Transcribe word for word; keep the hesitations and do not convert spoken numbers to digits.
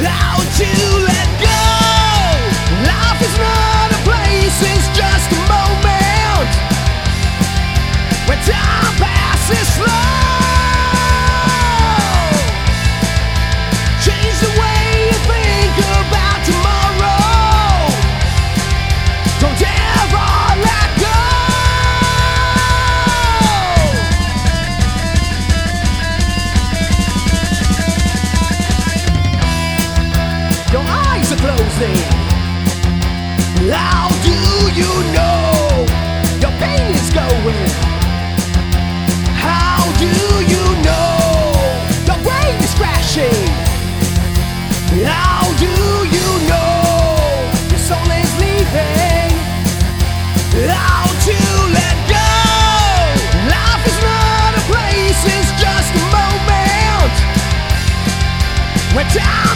How to let go. Life is not a place, it's just a moment when time passes slow. Change the way you think about tomorrow. Don't ever let go. Your eyes are closing. How do you know your pain is going? How do you know your brain is crashing? How do you know your soul is leaving? How to let go. Life is not a place, it's just a moment when time